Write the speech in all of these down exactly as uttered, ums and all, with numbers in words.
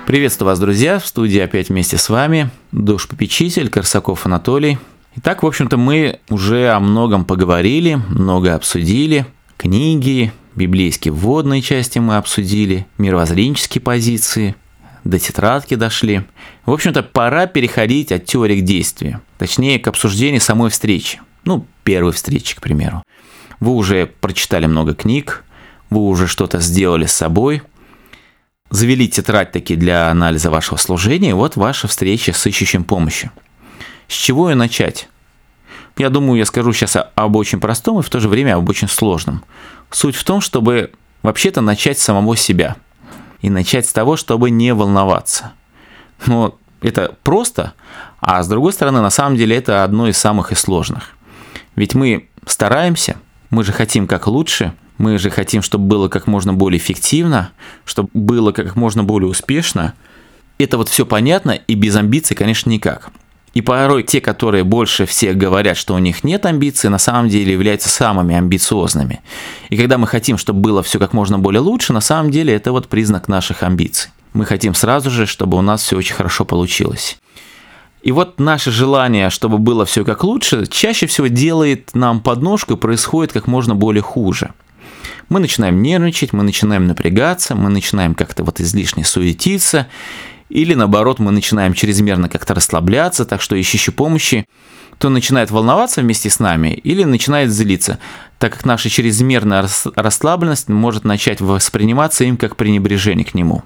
Приветствую вас, друзья, в студии опять вместе с вами душ-попечитель Корсаков Анатолий. Итак, в общем-то, мы уже о многом поговорили, много обсудили. Книги, библейские вводные части мы обсудили, мировоззренческие позиции, до тетрадки дошли. В общем-то, пора переходить от теории к действию, точнее, к обсуждению самой встречи. Ну, первой встречи, к примеру. Вы уже прочитали много книг, вы уже что-то сделали с собой, завели тетрадь таки для анализа вашего служения, и вот ваша встреча с ищущим помощи. С чего ее начать? Я думаю, я скажу сейчас об очень простом и в то же время об очень сложном. Суть в том, чтобы вообще-то начать с самого себя. И начать с того, чтобы не волноваться. Но это просто, а с другой стороны, на самом деле, это одно из самых и сложных. Ведь мы стараемся, мы же хотим как лучше, мы же хотим, чтобы было как можно более эффективно, чтобы было как можно более успешно. Это вот все понятно, и без амбиций, конечно, никак. И порой те, которые больше всех говорят, что у них нет амбиций, на самом деле являются самыми амбициозными. И когда мы хотим, чтобы было все как можно более лучше, на самом деле это вот признак наших амбиций. Мы хотим сразу же, чтобы у нас все очень хорошо получилось. И вот наше желание, чтобы было все как лучше, чаще всего делает нам подножку и происходит как можно более хуже. Мы начинаем нервничать, мы начинаем напрягаться, мы начинаем как-то вот излишне суетиться, или наоборот, мы начинаем чрезмерно как-то расслабляться, так что ищущий помощи то начинает волноваться вместе с нами, или начинает злиться, так как наша чрезмерная расслабленность может начать восприниматься им как пренебрежение к нему.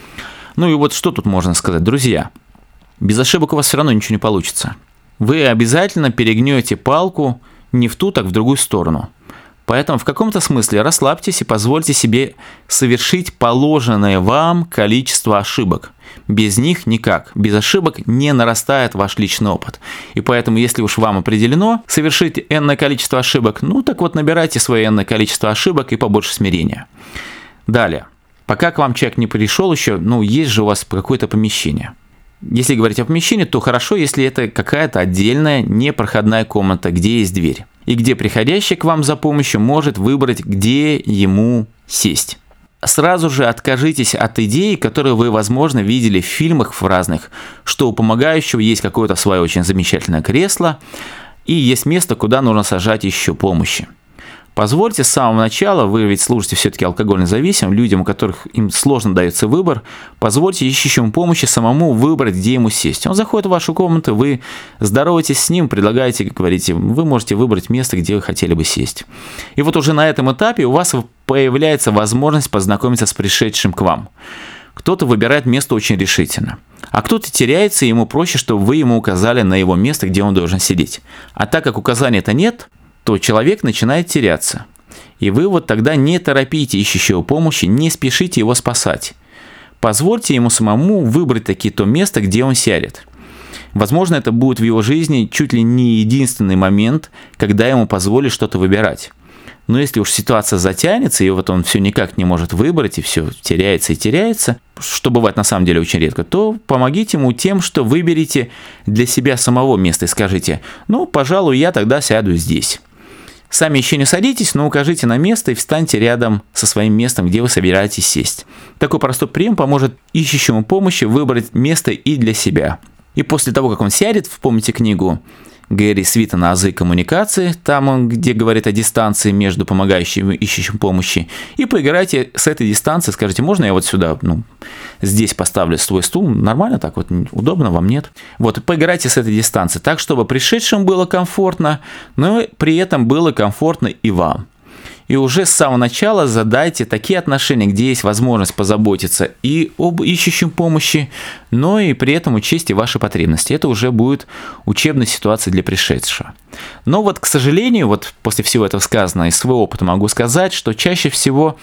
Ну и вот что тут можно сказать, друзья? Без ошибок у вас все равно ничего не получится. Вы обязательно перегнете палку не в ту, так в другую сторону. Поэтому в каком-то смысле расслабьтесь и позвольте себе совершить положенное вам количество ошибок. Без них никак. Без ошибок не нарастает ваш личный опыт. И поэтому, если уж вам определено совершить энное количество ошибок, ну так вот набирайте свое энное количество ошибок и побольше смирения. Далее. Пока к вам человек не пришел еще, ну есть же у вас какое-то помещение. Если говорить о помещении, то хорошо, если это какая-то отдельная непроходная комната, где есть дверь. И где приходящий к вам за помощью может выбрать, где ему сесть. Сразу же откажитесь от идей, которые вы, возможно, видели в фильмах в разных, что у помогающего есть какое-то свое очень замечательное кресло, и есть место, куда нужно сажать еще помощи. Позвольте с самого начала, вы ведь служите все-таки алкогольно зависимым, людям, у которых им сложно дается выбор, позвольте ищущему помощи самому выбрать, где ему сесть. Он заходит в вашу комнату, вы здороваетесь с ним, предлагаете, говорите, вы можете выбрать место, где вы хотели бы сесть. И вот уже на этом этапе у вас появляется возможность познакомиться с пришедшим к вам. Кто-то выбирает место очень решительно, а кто-то теряется, и ему проще, чтобы вы ему указали на его место, где он должен сидеть. А так как указания-то нет, то человек начинает теряться. И вы вот тогда не торопите ищущего помощи, не спешите его спасать. Позвольте ему самому выбрать таки то место, где он сядет. Возможно, это будет в его жизни чуть ли не единственный момент, когда ему позволят что-то выбирать. Но если уж ситуация затянется, и вот он все никак не может выбрать, и все теряется и теряется, что бывает на самом деле очень редко, то помогите ему тем, что выберите для себя самого место и скажите, ну, пожалуй, я тогда сяду здесь. Сами еще не садитесь, но укажите на место и встаньте рядом со своим местом, где вы собираетесь сесть. Такой простой прием поможет ищущему помощи выбрать место и для себя. И после того, как он сядет, вспомните книгу Гэри Свитона «Азы коммуникации», там он, где говорит о дистанции между помогающим и ищущим помощи, и поиграйте с этой дистанцией, скажите, можно я вот сюда, ну, здесь поставлю свой стул, нормально так вот, удобно, вам нет? Вот, поиграйте с этой дистанцией так, чтобы пришедшим было комфортно, но при этом было комфортно и вам. И уже с самого начала задайте такие отношения, где есть возможность позаботиться и об ищущем помощи, но и при этом учесть ваши потребности. Это уже будет учебной ситуацией для пришедшего. Но вот, к сожалению, вот после всего этого сказанного из своего опыта могу сказать, что чаще всего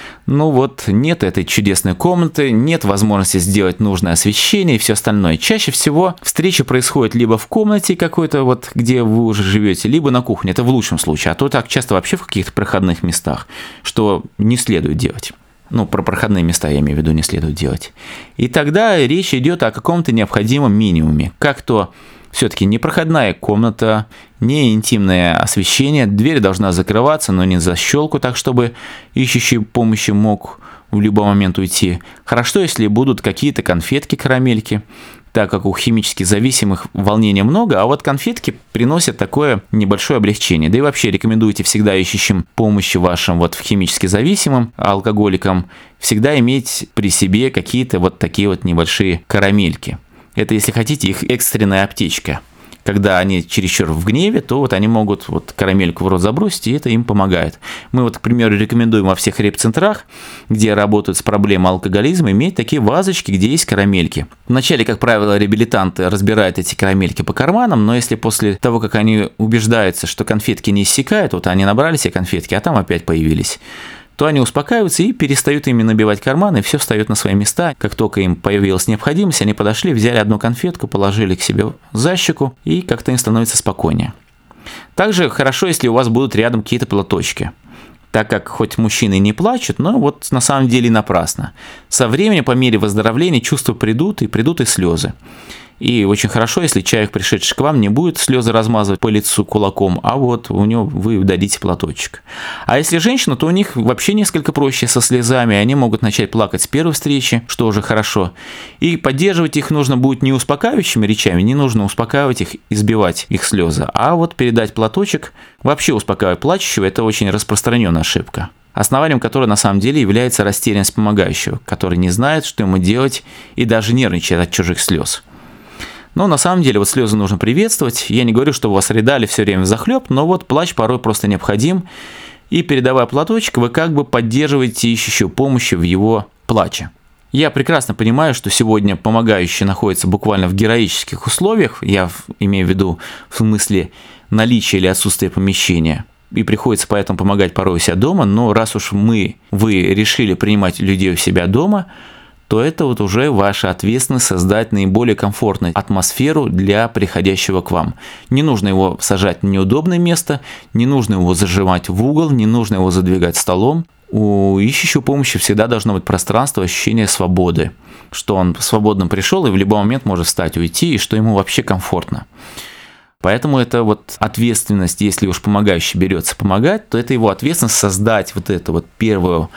ну вот нет этой чудесной комнаты, нет возможности сделать нужное освещение и все остальное. Чаще всего встреча происходит либо в комнате какой-то, вот, где вы уже живете, либо на кухне. Это в лучшем случае. А то так часто вообще в каких-то проходных местах, что не следует делать. Ну, про проходные места я имею в виду, не следует делать. И тогда речь идет о каком-то необходимом минимуме. Как то все-таки не проходная комната, не интимное освещение, дверь должна закрываться, но не за щелку, так чтобы ищущий помощи мог в любой момент уйти. Хорошо, если будут какие-то конфетки, карамельки, так как у химически зависимых волнения много, а вот конфетки приносят такое небольшое облегчение. Да и вообще рекомендуйте всегда ищущим помощи вашим вот в химически зависимым алкоголикам всегда иметь при себе какие-то вот такие вот небольшие карамельки. Это, если хотите, их экстренная аптечка. Когда они чересчур в гневе, то вот они могут вот карамельку в рот забросить, и это им помогает. Мы вот, к примеру, рекомендуем во всех реп-центрах, где работают с проблемой алкоголизма, иметь такие вазочки, где есть карамельки. Вначале, как правило, реабилитанты разбирают эти карамельки по карманам, но если после того, как они убеждаются, что конфетки не иссякают, вот они набрали себе конфетки, а там опять появились, то они успокаиваются и перестают ими набивать карманы, и все встает на свои места. Как только им появилась необходимость, они подошли, взяли одну конфетку, положили к себе за щеку, и как-то им становится спокойнее. Также хорошо, если у вас будут рядом какие-то платочки, так как хоть мужчины не плачут, но вот на самом деле напрасно. Со временем, по мере выздоровления, чувства придут, и придут и слезы. И очень хорошо, если человек, пришедший к вам, не будет слезы размазывать по лицу кулаком, а вот у него вы дадите платочек. А если женщина, то у них вообще несколько проще со слезами, они могут начать плакать с первой встречи, что уже хорошо. И поддерживать их нужно будет не успокаивающими речами, не нужно успокаивать их, избивать их слезы, а вот передать платочек, вообще успокаивать плачущего, это очень распространенная ошибка, основанием которой на самом деле является растерянность помогающего, который не знает, что ему делать и даже нервничает от чужих слез. Но на самом деле вот слезы нужно приветствовать. Я не говорю, что вас рыдали все время взахлеб, но вот плач порой просто необходим. И передавая платочек, вы как бы поддерживаете ищущую помощи в его плаче. Я прекрасно понимаю, что сегодня помогающий находится буквально в героических условиях, я имею в виду в смысле наличия или отсутствия помещения, и приходится поэтому помогать порой у себя дома, но раз уж мы, вы решили принимать людей у себя дома, то это вот уже ваша ответственность создать наиболее комфортную атмосферу для приходящего к вам. Не нужно его сажать в неудобное место, не нужно его зажимать в угол, не нужно его задвигать столом. У ищущего помощи всегда должно быть пространство, ощущение свободы, что он свободно пришел и в любой момент может встать, уйти, и что ему вообще комфортно. Поэтому это вот ответственность, если уж помогающий берется помогать, то это его ответственность создать вот эту вот первую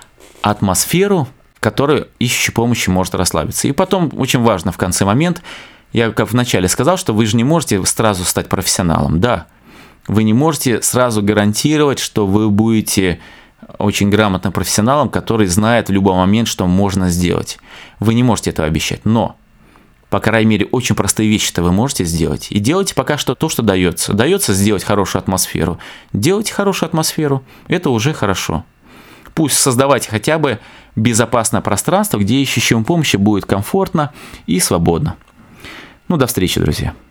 атмосферу, в которой ищущий помощи может расслабиться. И потом, очень важно в конце момент, я как вначале сказал, что вы же не можете сразу стать профессионалом. Да, вы не можете сразу гарантировать, что вы будете очень грамотным профессионалом, который знает в любой момент, что можно сделать. Вы не можете этого обещать, но, по крайней мере, очень простые вещи-то вы можете сделать. И делайте пока что то, что дается. Дается сделать хорошую атмосферу. Делайте хорошую атмосферу, это уже хорошо. Пусть создавайте хотя бы безопасное пространство, где ищущему помощи будет комфортно и свободно. Ну, до встречи, друзья.